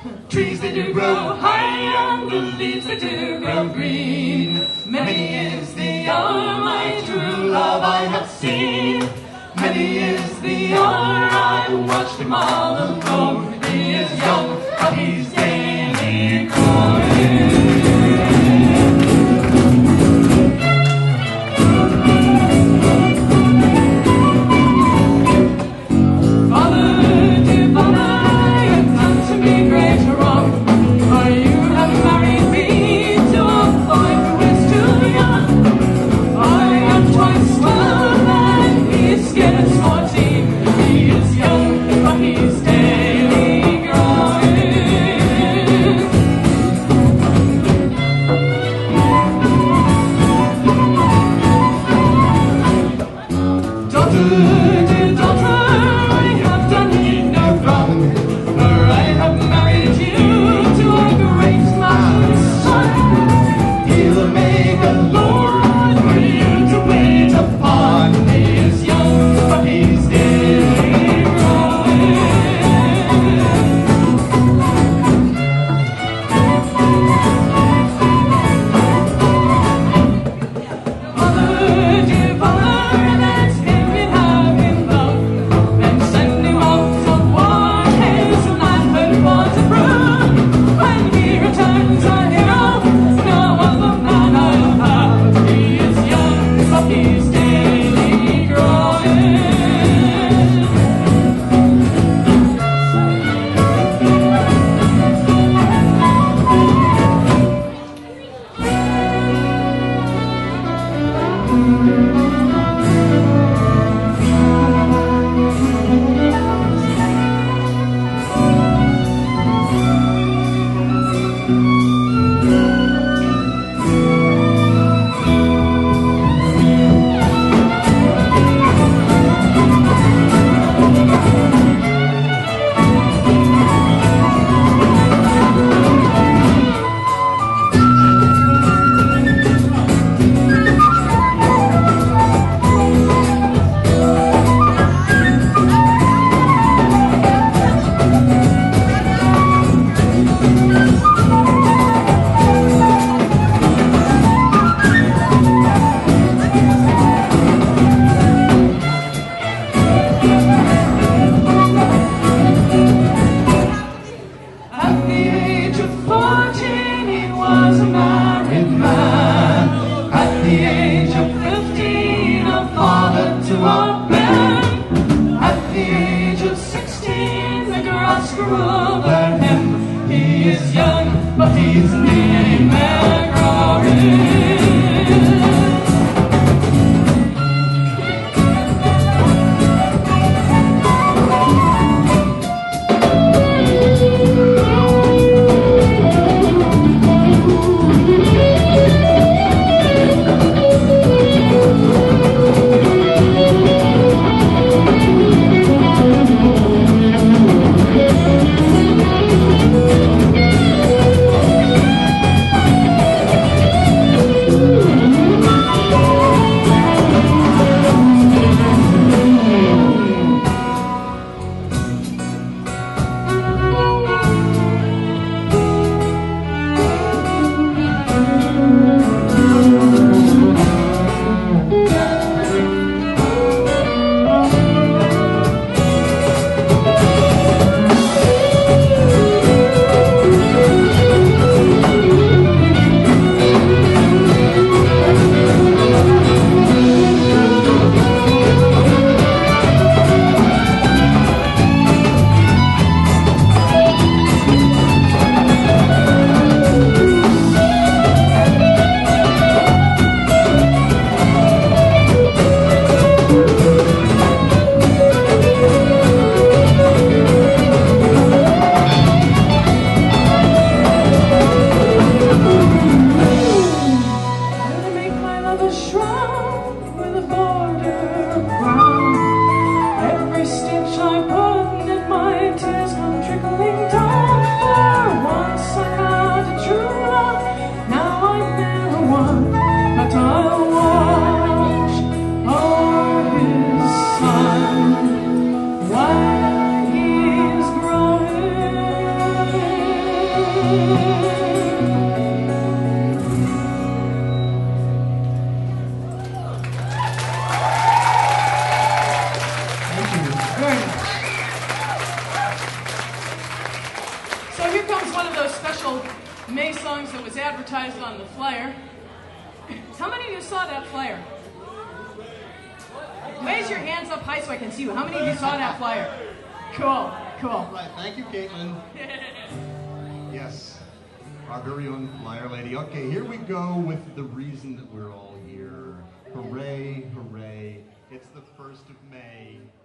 Trees they do grow high and the leaves they do grow green. Many is the hour my true love I have seen. Many is the hour I watched him all alone. He is young, but he's daily growing. Very nice. So here comes one of those special May songs that was advertised on the flyer. How many of you saw that flyer? Raise your hands up high so I can see you. How many of you saw that flyer? Cool, cool. All right, thank you, Caitlin. Yes, our very own flyer lady. Okay, here we go with the reason that we're all here. Hooray, hooray, it's the 1st of May.